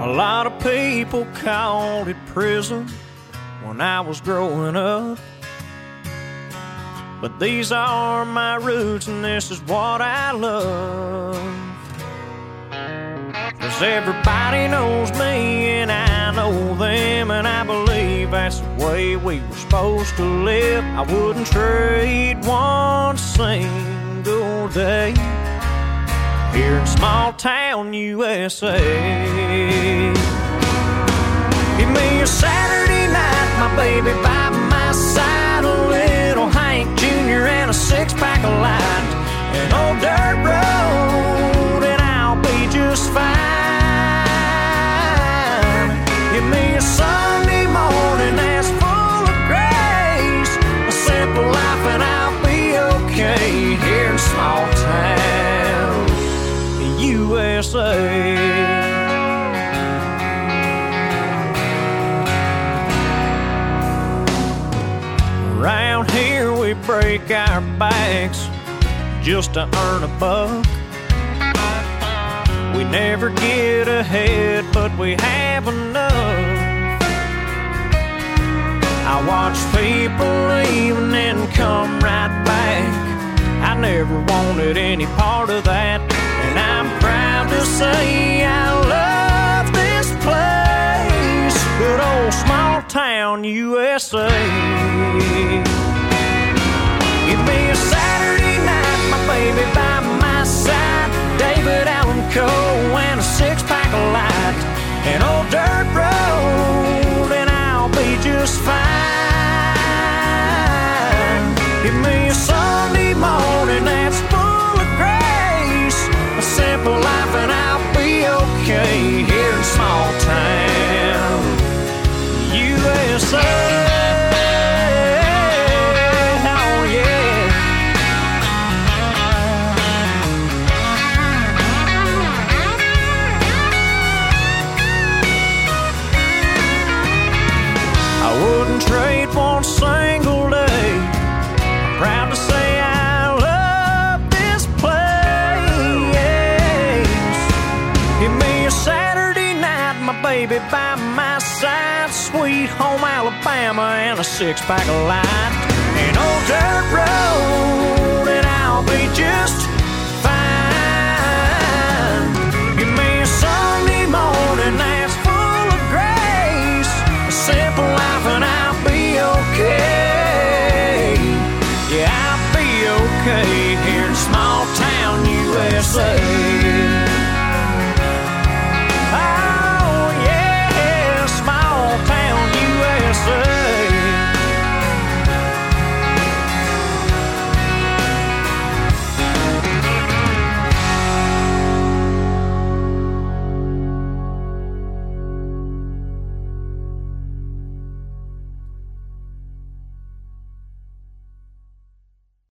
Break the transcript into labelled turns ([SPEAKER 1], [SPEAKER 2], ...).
[SPEAKER 1] A lot of people called it prison when I was growing up, but these are my roots and this is what I love. 'Cause everybody knows me and I know them, and I believe that's the way we were supposed to live. I wouldn't trade one single day here in small town USA. Give me a Saturday night, my baby by my side, a little Hank Jr. and a six-pack of light, an old dirt road, and I'll be just fine. Give me a Sunday morning that's full of grace, a simple life, and I'll be okay here in small town USA. Around here we break our backs just to earn a buck. We never get ahead, but we have enough. I watch people leave and then come right back. I never wanted any part of that, and I'm proud to say I love this place, good old small town USA. Give me a Saturday night, my baby by my side, David Allan Coe and a six-pack of light, an old dirt road, and I'll be just fine. Give me a Sunday morning that's full of grace, a simple life, and I'll be okay here in small town USA. Trade one single day. I'm proud to say I love this place. Give me a Saturday night, my baby by my side, sweet home Alabama and a six-pack of light, an old dirt road, and I'll be just